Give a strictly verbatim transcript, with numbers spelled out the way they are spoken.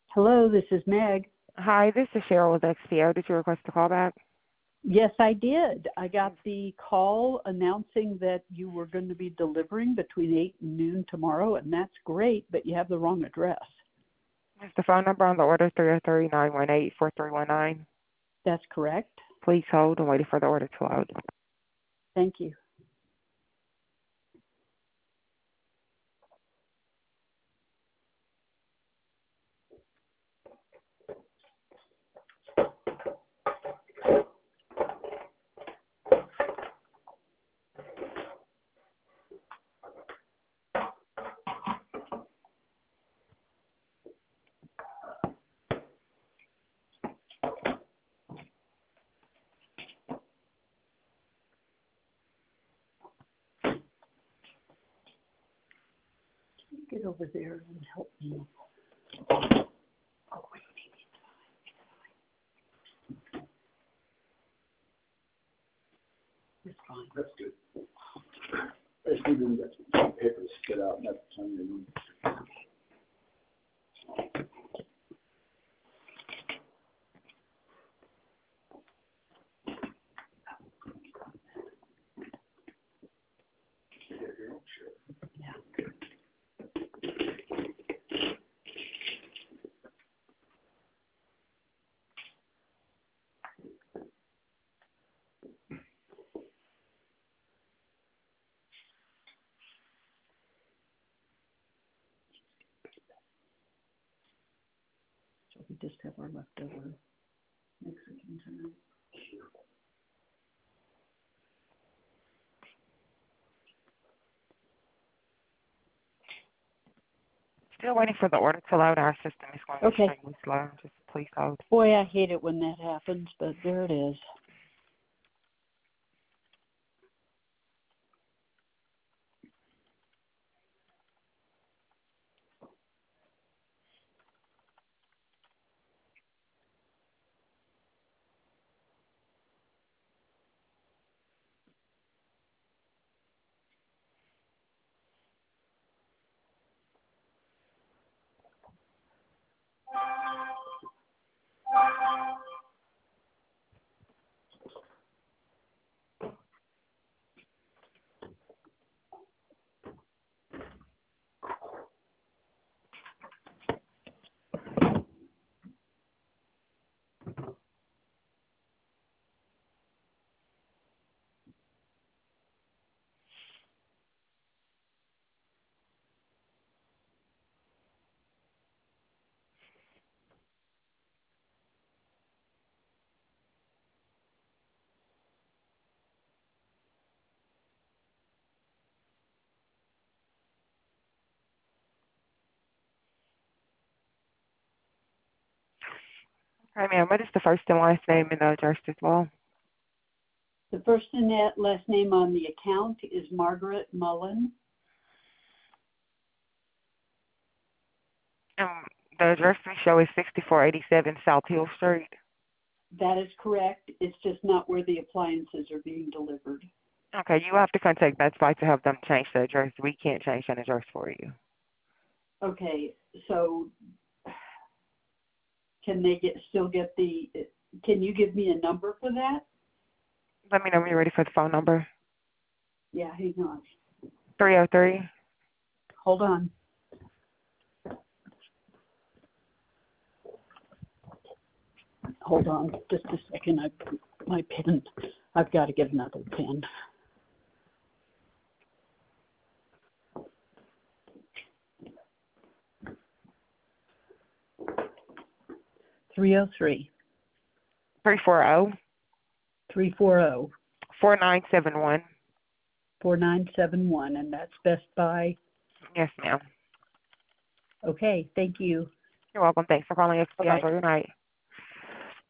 Hello, this is Meg. Hi, this is Cheryl with X P O. Did you request a call back? Yes, I did. I got the call announcing that you were going to be delivering between eight and noon tomorrow, and that's great, but you have the wrong address. Is the phone number on the order three oh three, nine one eight, four three one nine? That's correct. Please hold and wait for the order to load. Thank you. Get over there and help me. Oh, wait, maybe it's fine. It's fine. That's good. I just need to get some paper to spit out, and that's the time you need. Yeah. So we just have our leftover Mexican tonight. Still waiting for the order to load. Our system is going Okay. extremely slow. Just please hold. Boy, I hate it when that happens, but there it is. Hi, ma'am. What is the first and last name and the address as well? The first and that last name on the account is Margaret Mullen. Um, the address we show is sixty-four eighty-seven South Hill Street. That is correct. It's just not where the appliances are being delivered. Okay, you have to contact Best Buy to have them change the address. We can't change an address for you. Okay, so can they get still get the, can you give me a number for that? Let me know when you're ready for the phone number. Yeah, hang on. three oh three. Hold on. Hold on just a second. I, my pen, I've got to get another pen. three oh three. three four zero. three four zero. four nine seven one. four nine seven one, and that's Best Buy. Yes, ma'am. Okay, thank you. You're welcome. Thanks for calling X P O. Bye-bye. Enjoy your night.